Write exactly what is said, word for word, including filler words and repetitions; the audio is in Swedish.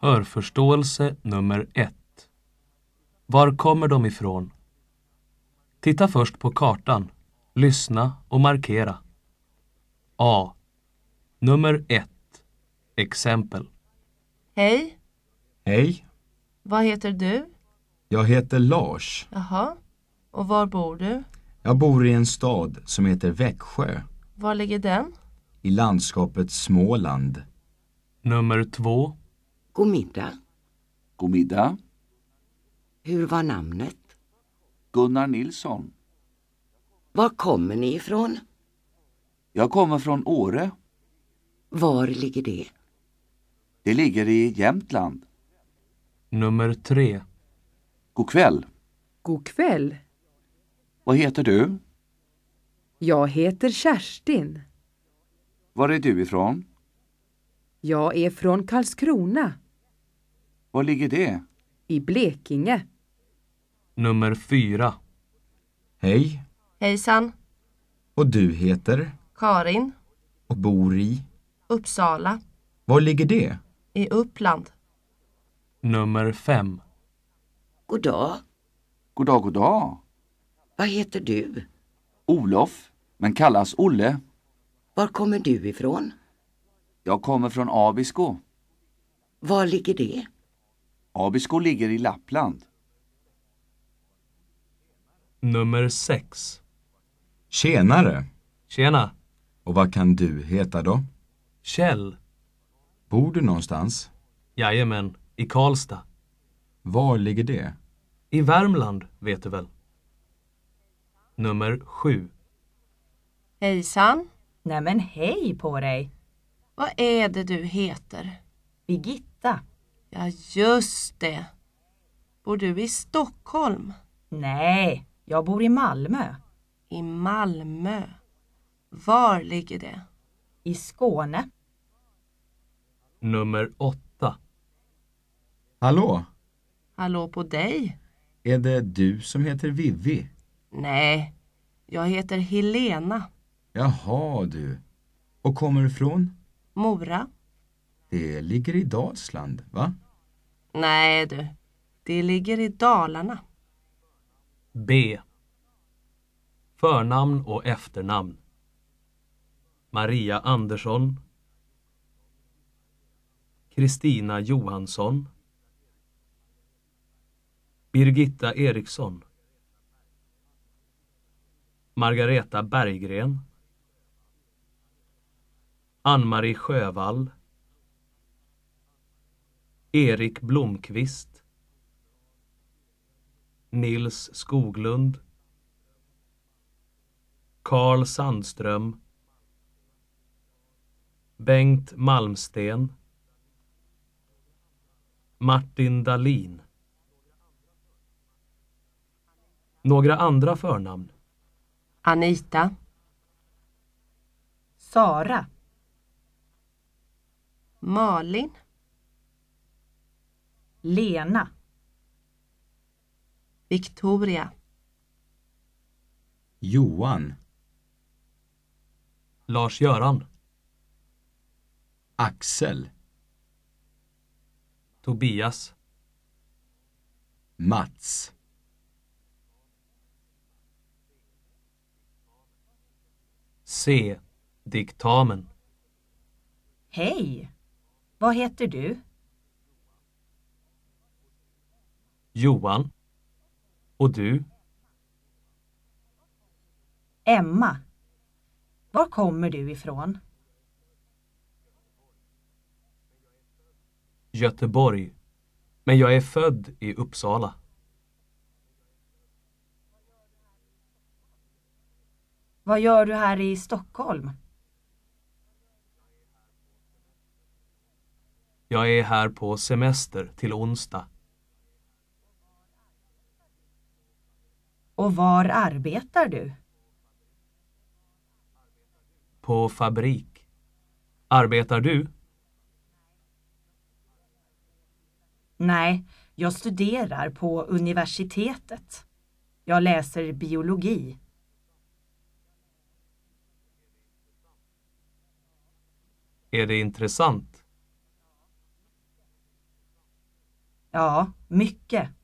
Hörförståelse nummer ett. Var kommer de ifrån? Titta först på kartan. Lyssna och markera. A. Nummer ett. Exempel. Hej, Hej, vad heter du? jag heter Lars. Jaha, och var bor du? Jag bor i en stad som heter Växjö, Var ligger den? i landskapet Småland. Nummer två. God middag. God middag. Hur var namnet? Gunnar Nilsson. Var kommer ni ifrån? Jag kommer från Åre. Var ligger det? Det ligger i Jämtland. Nummer tre. God kväll. God kväll. Vad heter du? Jag heter Kerstin. Var är du ifrån? Jag är från Karlskrona Var ligger det? i Blekinge. Nummer fyra. Hej, Hejsan, och du heter Karin, och bor i. Uppsala, Var ligger det? i Uppland. Nummer fem. God dag. God dag, god dag. Vad heter du? Olof, men kallas Olle. Var kommer du ifrån? Jag kommer från Abisko. Var ligger det? Abisko ligger i Lappland. Nummer sex. Tjenare, Tjena. och vad kan du heta då? Kjell. Bor du någonstans? Jajamän, i Karlstad. Var ligger det? I Värmland, vet du väl. Nummer sju. Hejsan, Nej men hej på dig. vad är det du heter? Birgitta. Ja, just det. Bor du i Stockholm? Nej, jag bor i Malmö. I Malmö. Var ligger det? I Skåne. Nummer åtta. Hallå, Hallå på dig? är det du som heter Vivi? Nej, jag heter Helena. Jaha du, och kommer ifrån? Mora? Det ligger i Dalsland, va? Nej du, det ligger i Dalarna. B. Förnamn och efternamn. Maria Andersson. Kristina Johansson. Birgitta Eriksson. Margareta Berggren. Ann-Marie Sjövall. Erik Blomqvist. Nils Skoglund. Carl Sandström. Bengt Malmsten. Martin Dahlin. Några andra förnamn. Anita. Sara. Malin. Lena. Victoria. Johan, Lars-Göran. Axel, Tobias. Mats, C. Diktamen. Hej. Vad heter du? Johan. Och du? Emma. Var kommer du ifrån? Göteborg. Men jag är född i Uppsala. Vad gör du här i Stockholm? Jag är här på semester till onsdag. Och var arbetar du? På fabrik. Arbetar du? Nej, jag studerar på universitetet. Jag läser biologi. Är det intressant? Ja, mycket.